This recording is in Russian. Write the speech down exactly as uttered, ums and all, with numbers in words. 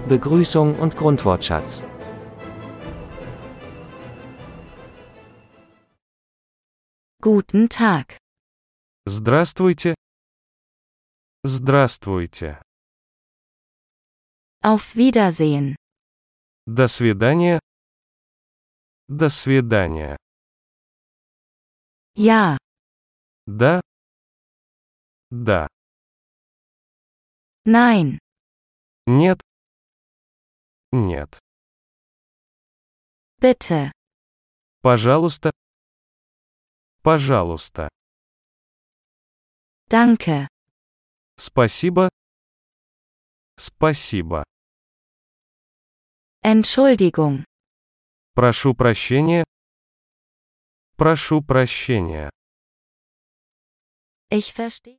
Begrüßung und Grundwortschatz. Guten Tag. Здравствуйте. Здравствуйте. Auf Wiedersehen. До свидания. До свидания. Ja, Да. Да. nein, Нет. Нет. bitte, Пожалуйста. Пожалуйста. danke, Спасибо. Спасибо. Entschuldigung, Прошу прощения. Прошу прощения. ich verstehe.